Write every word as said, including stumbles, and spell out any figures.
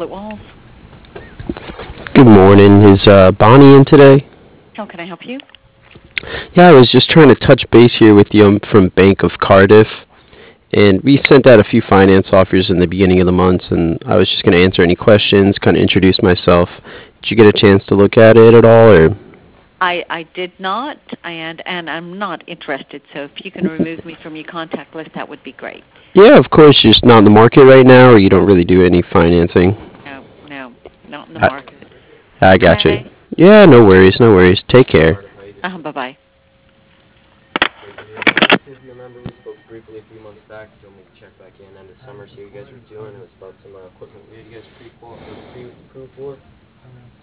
Walls. Good morning. Is uh, Bonnie in today? How can I help you? Yeah, I was just trying to touch base here with you. I'm from Bank of Cardiff, and we sent out a few finance offers in the beginning of the month, and I was just going to answer any questions, kind of introduce myself. Did you get a chance to look at it at all, or? I, I did not, and and I'm not interested. So if you can remove me from your contact list, that would be great. Yeah, of course. You're just not in the market right now, or you don't really do any financing. No, no, not in the I, market. I got you. Okay. Yeah, no worries, no worries. Take care. Uh, bye bye. Great to hear from you. If you remember, we spoke briefly a few months back. You told me to check back in end of summer, see how you guys were doing. It was about some uh, equipment we had you guys pre-approved for.